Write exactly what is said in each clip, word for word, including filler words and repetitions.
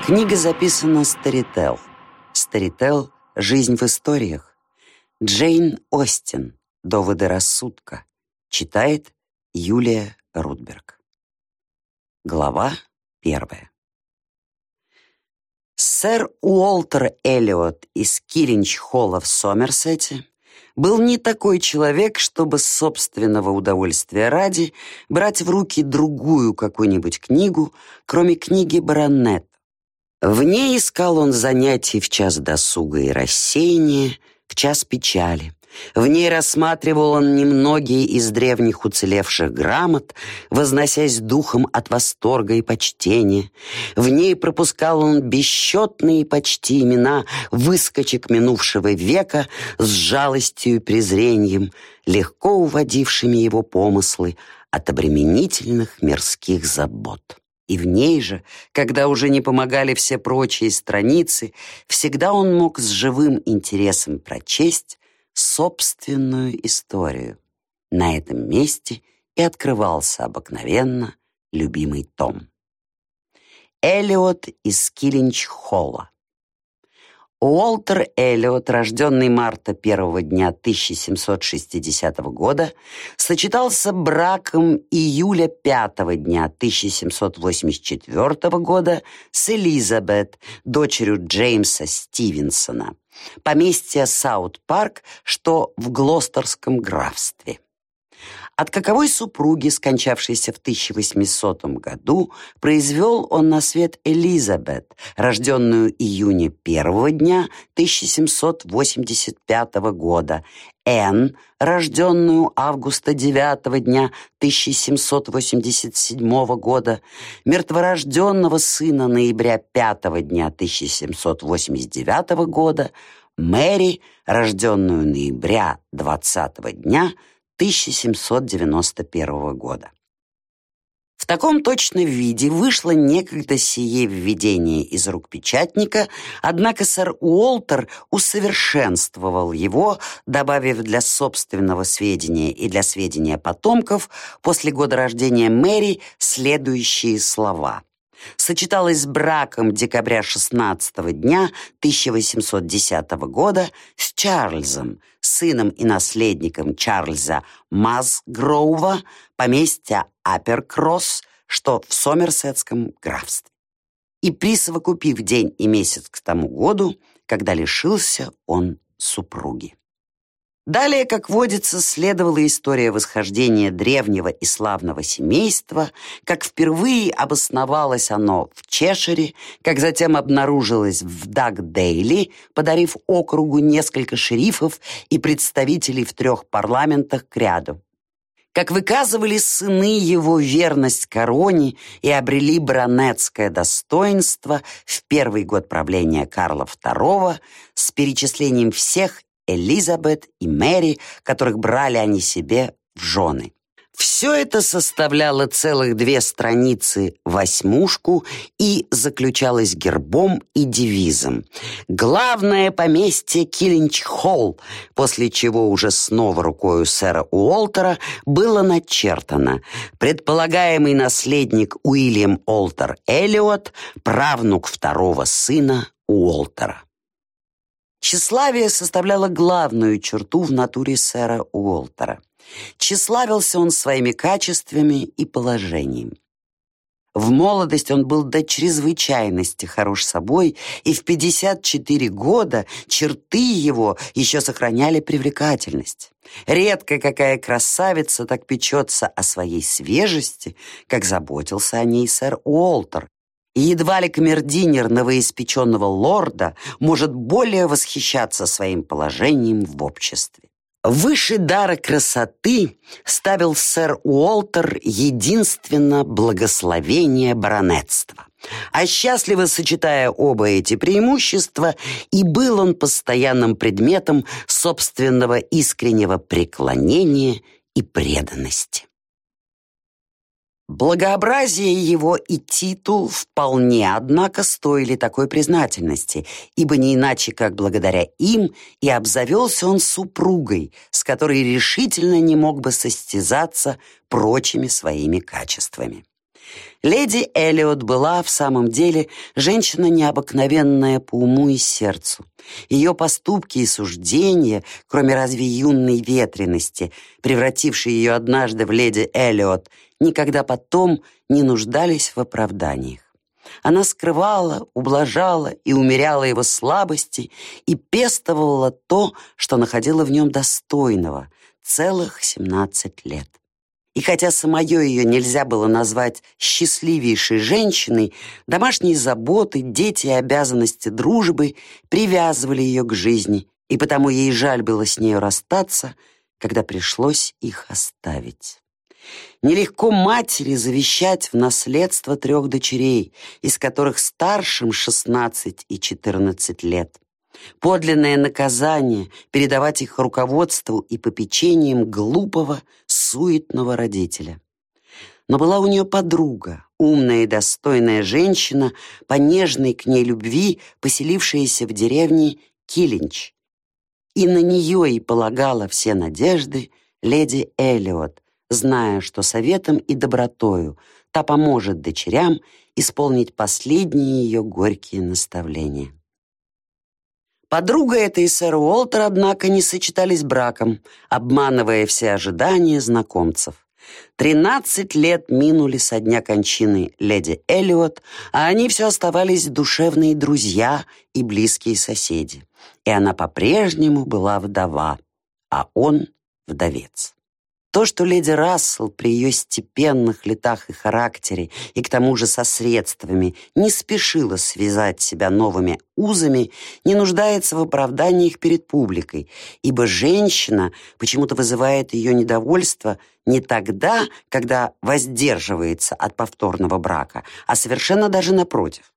Книга записана Storytel. Storytel «Жизнь в историях». Джейн Остин. «Доводы рассудка». Читает Юлия Рудберг. Глава первая. Сэр Уолтер Эллиот из Килинч-Холла в Сомерсете был не такой человек, чтобы собственного удовольствия ради брать в руки другую какую-нибудь книгу, кроме книги Баронетта. В ней искал он занятий в час досуга и рассеяния, в час печали. В ней рассматривал он немногие из древних уцелевших грамот, возносясь духом от восторга и почтения. В ней пропускал он бесчетные почти имена выскочек минувшего века с жалостью и презрением, легко уводившими его помыслы от обременительных мирских забот. И в ней же, когда уже не помогали все прочие страницы, всегда он мог с живым интересом прочесть собственную историю. На этом месте и открывался обыкновенно любимый том. Эллиот из Килинч-Холла. Уолтер Эллиот, рожденный марта первого дня тысяча семьсот шестидесятого года, сочетался браком июля пятого дня тысяча семьсот восемьдесят четвёртого года с Элизабет, дочерью Джеймса Стивенсона, поместья Саут-Парк, что в Глостерском графстве. От каковой супруги, скончавшейся в тысяча восьмисотом году, произвел он на свет Элизабет, рожденную июня первого дня тысяча семьсот восемьдесят пятого года, Энн, рожденную августа девятого дня тысяча семьсот восемьдесят седьмого года, мертворожденного сына ноября пятого дня тысяча семьсот восемьдесят девятого года, Мэри, рожденную ноября двадцатого дня тысяча семьсот девяносто первого года. В таком точно виде вышло некогда сие введение из рук печатника, однако сэр Уолтер усовершенствовал его, добавив для собственного сведения и для сведения потомков после года рождения Мэри следующие слова. Сочеталась с браком декабря шестнадцатого дня тысяча восемьсот десятого года с Чарльзом, сыном и наследником Чарльза Масгроува, поместья Аперкросс, что в Сомерсетском графстве, и присовокупив день и месяц к тому году, когда лишился он супруги. Далее, как водится, следовала история восхождения древнего и славного семейства, как впервые обосновалось оно в Чешире, как затем обнаружилось в Дагдейли, подарив округу несколько шерифов и представителей в трех парламентах к ряду. Как выказывали сыны его верность короне и обрели баронетское достоинство в первый год правления Карла второго с перечислением всех Элизабет и Мэри, которых брали они себе в жены. Все это составляло целых две страницы восьмушку и заключалось гербом и девизом «Главное поместье Килинч-Холл», после чего уже снова рукою сэра Уолтера было начертано «Предполагаемый наследник Уильям Олтер Эллиот, правнук второго сына Уолтера». Тщеславие составляло главную черту в натуре сэра Уолтера. Тщеславился он своими качествами и положением. В молодость он был до чрезвычайности хорош собой, и в пятьдесят четыре года черты его еще сохраняли привлекательность. Редко какая красавица так печется о своей свежести, как заботился о ней сэр Уолтер. И едва ли камердинер новоиспеченного лорда может более восхищаться своим положением в обществе. Выше дара красоты ставил сэр Уолтер единственно благословение баронетства. А счастливо сочетая оба эти преимущества, и был он постоянным предметом собственного искреннего преклонения и преданности. Благообразие его и титул вполне, однако, стоили такой признательности, ибо не иначе, как благодаря им и обзавелся он супругой, с которой решительно не мог бы состязаться прочими своими качествами. Леди Эллиот была в самом деле женщина необыкновенная по уму и сердцу. Ее поступки и суждения, кроме разве юной ветрености, превратившей ее однажды в леди Эллиот, никогда потом не нуждались в оправданиях. Она скрывала, ублажала и умеряла его слабости и пестовала то, что находила в нем достойного, целых семнадцать лет. И хотя самое ее нельзя было назвать счастливейшей женщиной, домашние заботы, дети и обязанности дружбы привязывали ее к жизни, и потому ей жаль было с нею расстаться, когда пришлось их оставить. Нелегко матери завещать в наследство трех дочерей, из которых старшим шестнадцать и четырнадцать лет. Подлинное наказание — передавать их руководству и попечениям глупого, суетного родителя. Но была у нее подруга, умная и достойная женщина, по нежной к ней любви, поселившаяся в деревне Килинч. И на нее и полагала все надежды леди Эллиот, зная, что советом и добротою та поможет дочерям исполнить последние ее горькие наставления. Подруга эта и сэр Уолтер, однако, не сочетались браком, обманывая все ожидания знакомцев. Тринадцать лет минули со дня кончины леди Эллиот, а они все оставались душевные друзья и близкие соседи. И она по-прежнему была вдова, а он вдовец. То, что леди Рассел при ее степенных летах и характере, и к тому же со средствами, не спешила связать себя новыми узами, не нуждается в оправданиях перед публикой, ибо женщина почему-то вызывает ее недовольство не тогда, когда воздерживается от повторного брака, а совершенно даже напротив.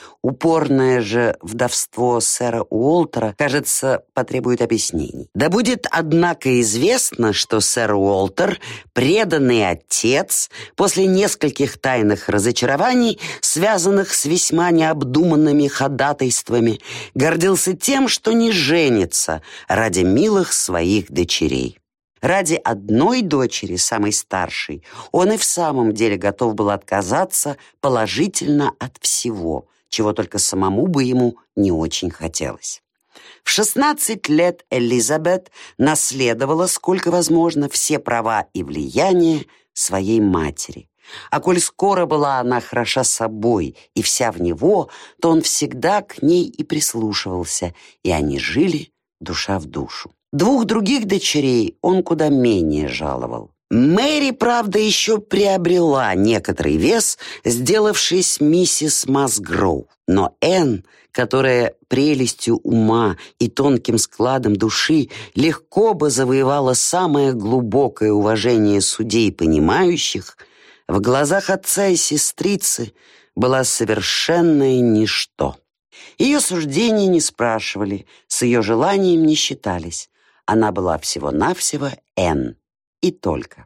Упорное же вдовство сэра Уолтера, кажется, потребует объяснений. Да будет, однако, известно, что сэр Уолтер, преданный отец, после нескольких тайных разочарований, связанных с весьма необдуманными ходатайствами, гордился тем, что не женится ради милых своих дочерей. Ради одной дочери, самой старшей, он и в самом деле готов был отказаться положительно от всего, чего только самому бы ему не очень хотелось. В шестнадцать лет Элизабет наследовала, сколько возможно, все права и влияния своей матери. А коль скоро была она хороша собой и вся в него, то он всегда к ней и прислушивался, и они жили душа в душу. Двух других дочерей он куда менее жаловал. Мэри, правда, еще приобрела некоторый вес, сделавшись миссис Масгроу. Но Энн, которая прелестью ума и тонким складом души легко бы завоевала самое глубокое уважение судей понимающих, в глазах отца и сестрицы была совершенное ничто. Ее суждения не спрашивали, с ее желанием не считались. Она была всего-навсего Энн. И только.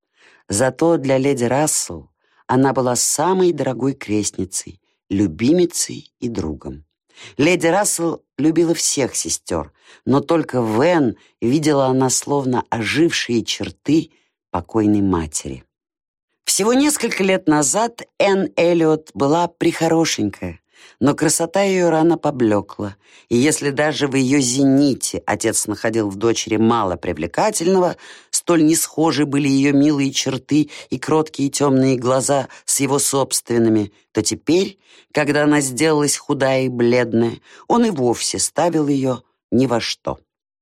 Зато для леди Рассел она была самой дорогой крестницей, любимицей и другом. Леди Рассел любила всех сестер, но только в Энн видела она словно ожившие черты покойной матери. Всего несколько лет назад Энн Эллиот была прихорошенькая, но красота ее рано поблекла, и если даже в ее зените отец находил в дочери мало привлекательного, столь не схожи были ее милые черты и кроткие темные глаза с его собственными, то теперь, когда она сделалась худая и бледная, он и вовсе ставил ее ни во что.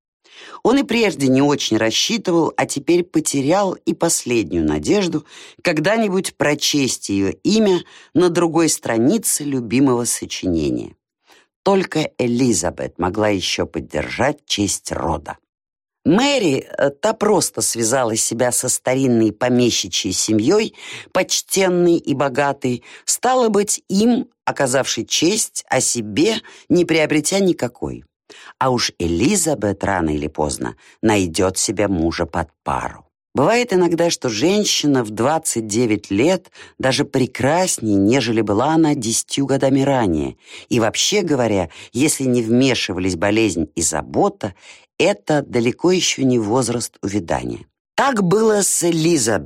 Он и прежде не очень рассчитывал, а теперь потерял и последнюю надежду когда-нибудь прочесть ее имя на другой странице любимого сочинения. Только Элизабет могла еще поддержать честь рода. Мэри, та просто связала себя со старинной помещичьей семьей, почтенной и богатой, стала быть им, оказавшей честь, а себе не приобретя никакой. А уж Элизабет рано или поздно найдет себе мужа под пару. Бывает иногда, что женщина в двадцать девять лет даже прекраснее, нежели была она десятью годами ранее. И вообще говоря, если не вмешивались болезнь и забота, это далеко еще не возраст увядания. Так было с Элизабет.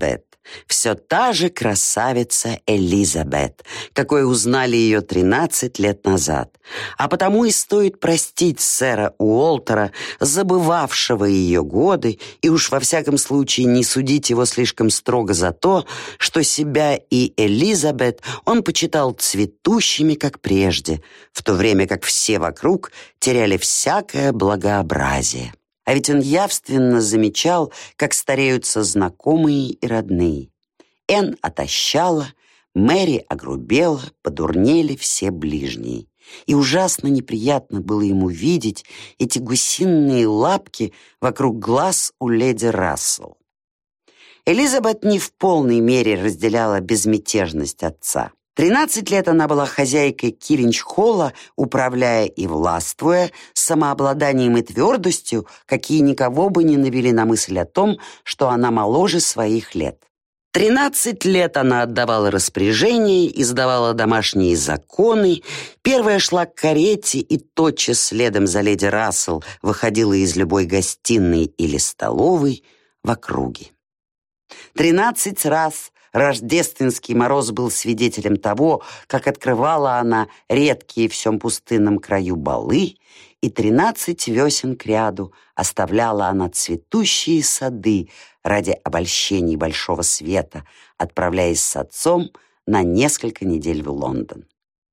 Все та же красавица Элизабет, какой узнали ее тринадцать лет назад. А потому и стоит простить сэра Уолтера, забывавшего ее годы, и уж во всяком случае не судить его слишком строго за то, что себя и Элизабет он почитал цветущими, как прежде, в то время как все вокруг теряли всякое благообразие. А ведь он явственно замечал, как стареются знакомые и родные. Энн отощала, Мэри огрубела, подурнели все ближние. И ужасно неприятно было ему видеть эти гусиные лапки вокруг глаз у леди Рассел. Элизабет не в полной мере разделяла безмятежность отца. Тринадцать лет она была хозяйкой Килинч-Холла, управляя и властвуя, с самообладанием и твердостью, какие никого бы не навели на мысль о том, что она моложе своих лет. Тринадцать лет она отдавала распоряжения, издавала домашние законы, первая шла к карете и тотчас следом за леди Рассел выходила из любой гостиной или столовой в округе. Тринадцать раз рождественский мороз был свидетелем того, как открывала она редкие в всем пустынном краю балы, и тринадцать весен кряду оставляла она цветущие сады ради обольщений большого света, отправляясь с отцом на несколько недель в Лондон.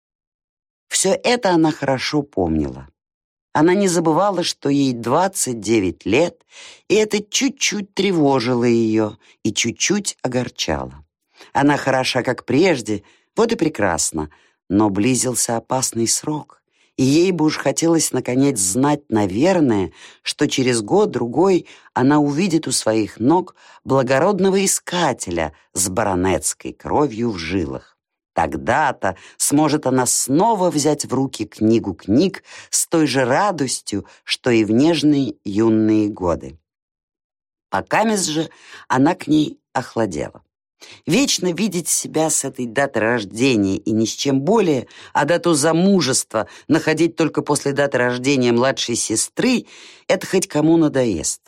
Все это она хорошо помнила. Она не забывала, что ей двадцать девять лет, и это чуть-чуть тревожило ее и чуть-чуть огорчало. Она хороша, как прежде, вот и прекрасно, но близился опасный срок, и ей бы уж хотелось наконец знать, наверное, что через год-другой она увидит у своих ног благородного искателя с баронетской кровью в жилах. Тогда-то сможет она снова взять в руки книгу книг с той же радостью, что и в нежные юные годы. Покамест же она к ней охладела. Вечно видеть себя с этой даты рождения и ни с чем более, а дату замужества находить только после даты рождения младшей сестры, это хоть кому надоест.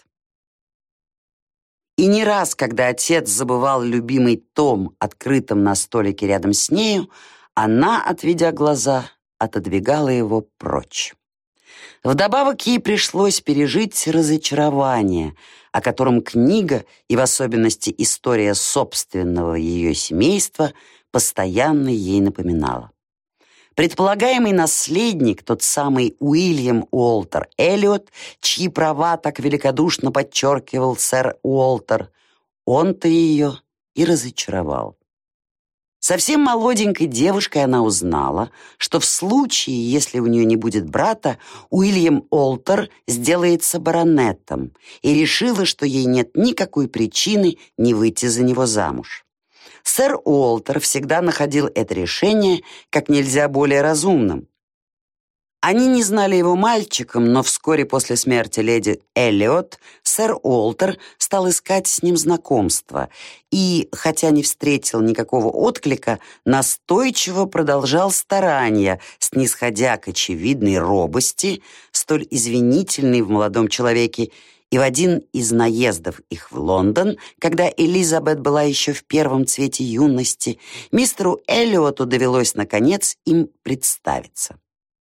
И не раз, когда отец забывал любимый том, открытым на столике рядом с нею, она, отведя глаза, отодвигала его прочь. Вдобавок ей пришлось пережить разочарование, о котором книга, и в особенности история собственного ее семейства, постоянно ей напоминала. Предполагаемый наследник, тот самый Уильям Уолтер Эллиот, чьи права так великодушно подчеркивал сэр Уолтер, он-то ее и разочаровал. Совсем молоденькой девушкой она узнала, что в случае, если у нее не будет брата, Уильям Уолтер сделается баронетом, и решила, что ей нет никакой причины не выйти за него замуж. Сэр Уолтер всегда находил это решение как нельзя более разумным. Они не знали его мальчиком, но вскоре после смерти леди Эллиот сэр Уолтер стал искать с ним знакомства и, хотя не встретил никакого отклика, настойчиво продолжал старания, снисходя к очевидной робости, столь извинительной в молодом человеке, и в один из наездов их в Лондон, когда Элизабет была еще в первом цвете юности, мистеру Эллиоту довелось, наконец, им представиться.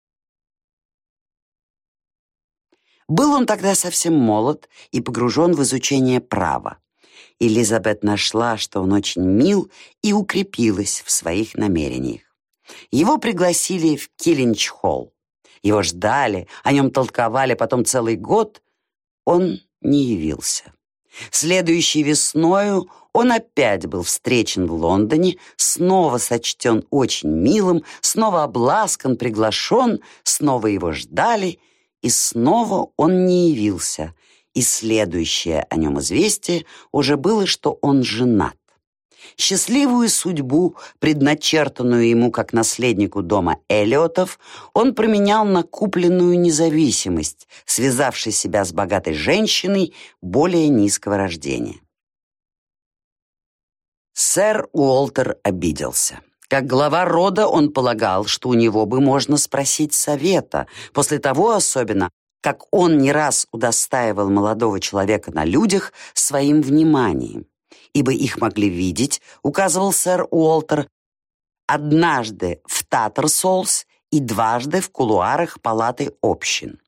Был он тогда совсем молод и погружен в изучение права. Элизабет нашла, что он очень мил, и укрепилась в своих намерениях. Его пригласили в Килинч-Холл. Его ждали, о нем толковали потом целый год. Он не явился. Следующей весною он опять был встречен в Лондоне, снова сочтен очень милым, снова обласкан, приглашен, снова его ждали, и снова он не явился, и следующее о нем известие уже было, что он женат. Счастливую судьбу, предначертанную ему как наследнику дома Эллиотов, он променял на купленную независимость, связавший себя с богатой женщиной более низкого рождения. Сэр Уолтер обиделся. Как глава рода он полагал, что у него бы можно спросить совета, после того особенно, как он не раз удостаивал молодого человека на людях своим вниманием. ибо их могли видеть, указывал сэр Уолтер, однажды в Таттерсоллс и дважды в кулуарах палаты общин.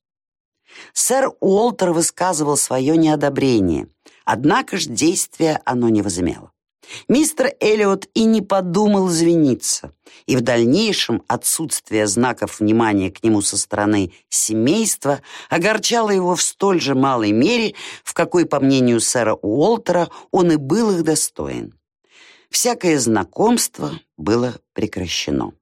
Сэр Уолтер высказывал свое неодобрение, однако ж действия оно не возымело. Мистер Эллиот и не подумал извиниться, и в дальнейшем отсутствие знаков внимания к нему со стороны семейства огорчало его в столь же малой мере, в какой, по мнению сэра Уолтера, он и был их достоин. Всякое знакомство было прекращено.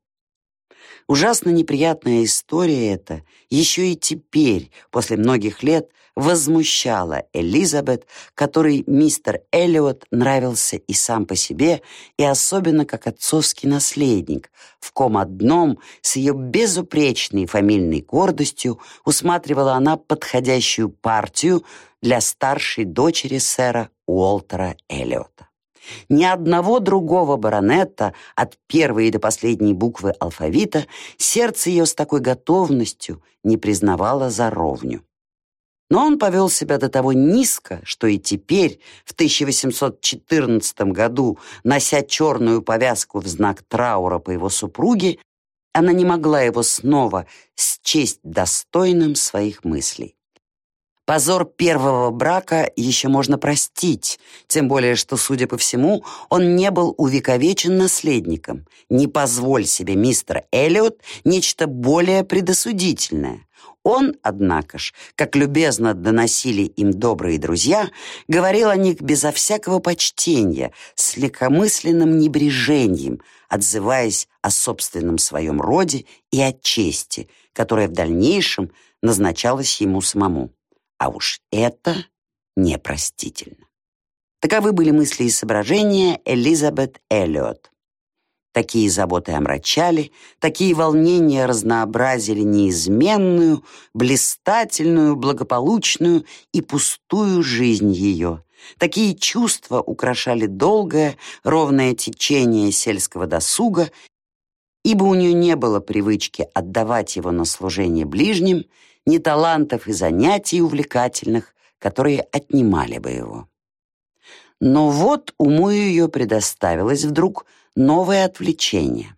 Ужасно неприятная история эта еще и теперь, после многих лет, возмущала Элизабет, которой мистер Эллиот нравился и сам по себе, и особенно как отцовский наследник, в ком одном с ее безупречной фамильной гордостью усматривала она подходящую партию для старшей дочери сэра Уолтера Эллиота. Ни одного другого баронета, от первой до последней буквы алфавита, сердце ее с такой готовностью не признавало за ровню. Но он повел себя до того низко, что и теперь, в тысяча восемьсот четырнадцатом году, нося черную повязку в знак траура по его супруге, она не могла его снова счесть достойным своих мыслей. Позор первого брака еще можно простить, тем более, что, судя по всему, он не был увековечен наследником. Не позволь себе мистер Эллиот нечто более предосудительное. Он, однако ж, как любезно доносили им добрые друзья, говорил о них безо всякого почтения, с легкомысленным небрежением, отзываясь о собственном своем роде и о чести, которая в дальнейшем назначалась ему самому. А уж это непростительно. Таковы были мысли и соображения Элизабет Эллиот. Такие заботы омрачали, такие волнения разнообразили неизменную, блистательную, благополучную и пустую жизнь ее. Такие чувства украшали долгое, ровное течение сельского досуга, ибо у нее не было привычки отдавать его на служение ближним, ни талантов и занятий увлекательных, которые отнимали бы его. Но вот уму ее предоставилось вдруг новое отвлечение.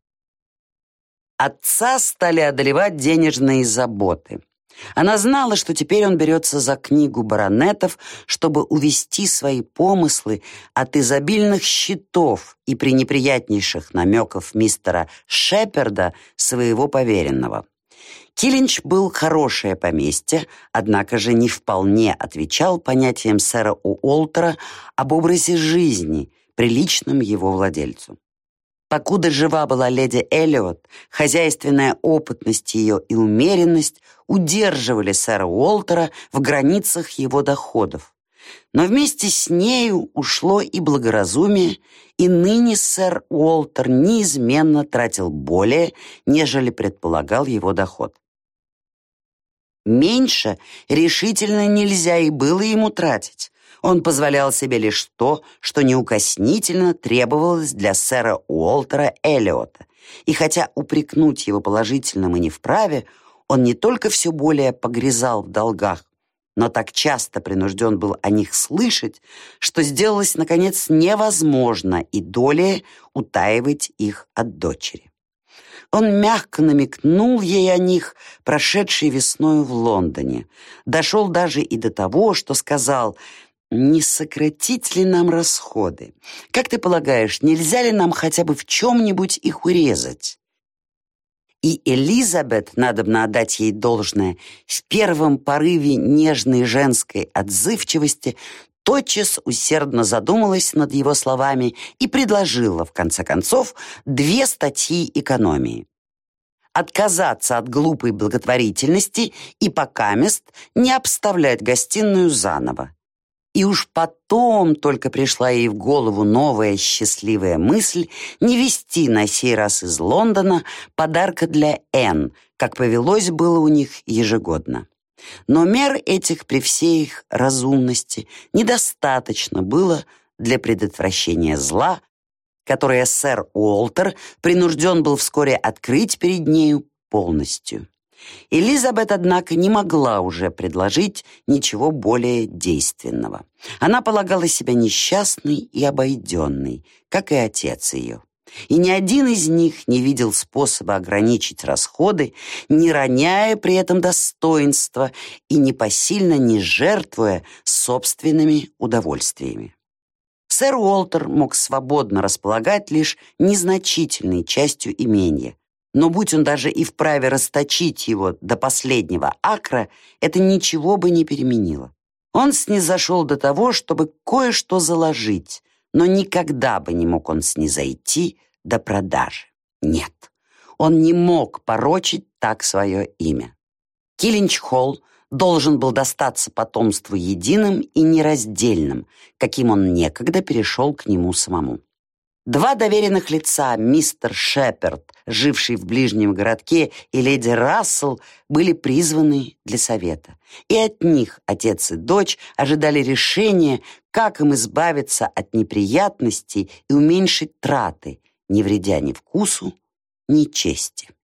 Отца стали одолевать денежные заботы. Она знала, что теперь он берется за книгу баронетов, чтобы увести свои помыслы от изобильных счетов и пренеприятнейших намеков мистера Шеперда, своего поверенного. Килинч был хорошее поместье, однако же не вполне отвечал понятиям сэра Уолтера об образе жизни, приличном его владельцу. Покуда жива была леди Эллиот, хозяйственная опытность ее и умеренность удерживали сэра Уолтера в границах его доходов. Но вместе с нею ушло и благоразумие, и ныне сэр Уолтер неизменно тратил более, нежели предполагал его доход. Меньше решительно нельзя и было ему тратить. Он позволял себе лишь то, что неукоснительно требовалось для сэра Уолтера Эллиота. И хотя упрекнуть его положительным и не вправе, он не только все более погрязал в долгах, но так часто принужден был о них слышать, что сделалось, наконец, невозможно и долее утаивать их от дочери. Он мягко намекнул ей о них, прошедшей весною в Лондоне. Дошел даже и до того, что сказал: «Не сократить ли нам расходы? Как ты полагаешь, нельзя ли нам хотя бы в чем-нибудь их урезать?» И Элизабет, надобно отдать ей должное, в первом порыве нежной женской отзывчивости тотчас усердно задумалась над его словами и предложила, в конце концов, две статьи экономии. Отказаться от глупой благотворительности и покамест не обставлять гостиную заново. И уж потом только пришла ей в голову новая счастливая мысль не везти на сей раз из Лондона подарка для Энн, как повелось было у них ежегодно. Но мер этих при всей их разумности недостаточно было для предотвращения зла, которое сэр Уолтер принужден был вскоре открыть перед нею полностью. Элизабет, однако, не могла уже предложить ничего более действенного. Она полагала себя несчастной и обойденной, как и отец ее. И ни один из них не видел способа ограничить расходы, не роняя при этом достоинства и непосильно не жертвуя собственными удовольствиями. Сэр Уолтер мог свободно располагать лишь незначительной частью имения, но будь он даже и вправе расточить его до последнего акра, это ничего бы не переменило. Он снизошел до того, чтобы кое-что заложить, но никогда бы не мог он снизойти до продажи. Нет, он не мог порочить так свое имя. Киллинч-Холл должен был достаться потомству единым и нераздельным, каким он некогда перешел к нему самому. Два доверенных лица, мистер Шеперд, живший в ближнем городке, и леди Рассел, были призваны для совета. И от них отец и дочь ожидали решения, как им избавиться от неприятностей и уменьшить траты, не вредя ни вкусу, ни чести.